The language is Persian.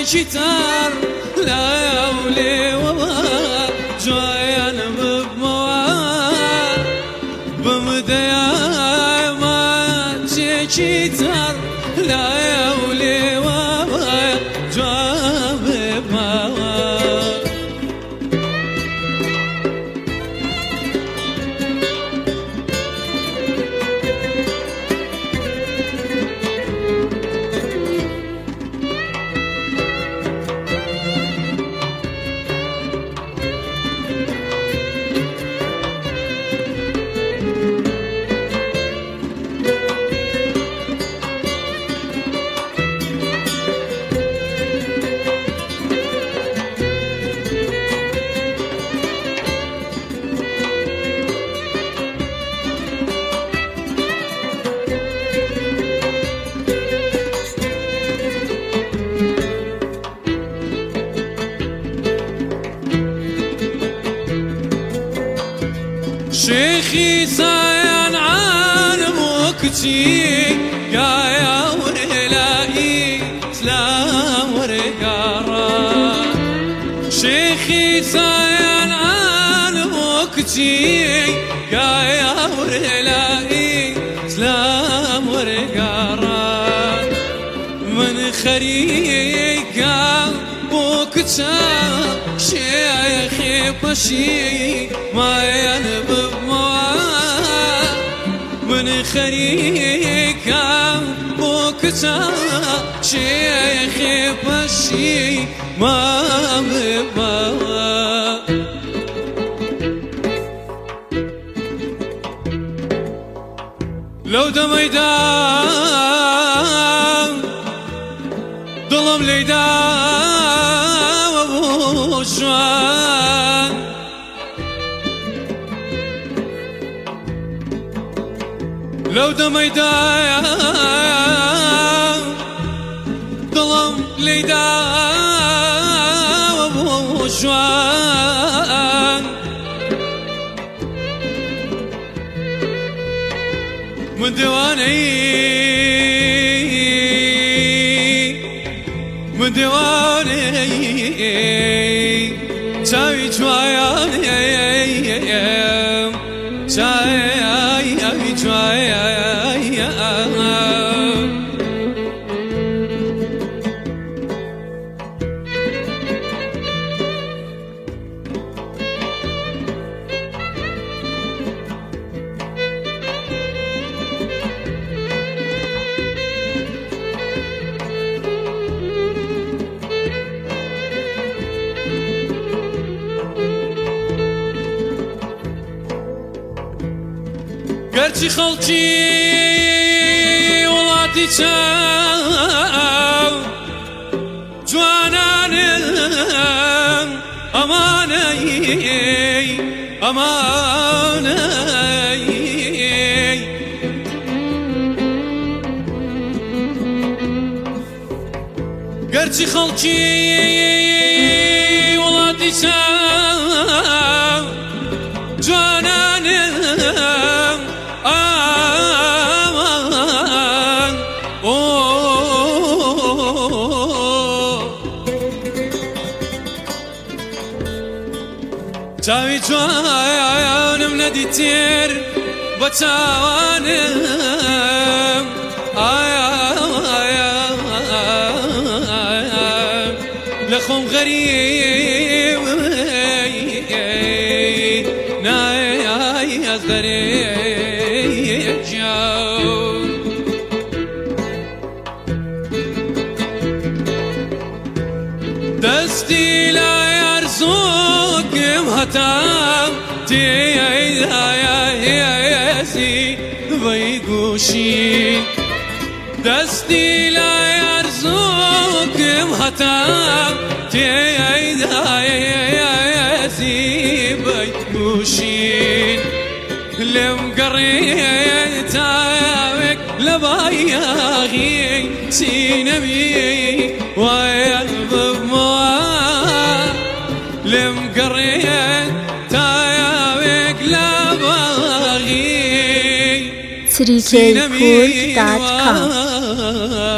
شتار لا ولي وما جوان بموا بمديا ما شتار لا ولي وما جوان بموا شيخي سايان عالم وكتي يا ورلائي سلام ورقارا شيخي سايان عالم وكتي يا ورلائي سلام ورقارا من خريقا وكتا شيخي بشي ما ينبب من خريكا وكتا شيخي بشي ما ببوا لو دميدان ظلم ليدان وبوشوان لو دميدان ظلم ليدان وبوشوان من ديواني من ديواني تاوي جواياني تاوي جواياني قرتي خلتي ولاتي تشاو جواناني أماني أماني قرتي خلتي ولاتي تشاو جواناني تاوي جوانم ندي تير بتاوانم لخم غريب نايا غريب جو دستي لا يرزق مهتم تيدا يا يزي بيقوشي دستي لا يرزق مهتم تيدا يا يزي بيقوشي لم قريت عاوك لبايغي سينبي ويلبب مواه لم قريت عاوك لبايغي 3kkurd.com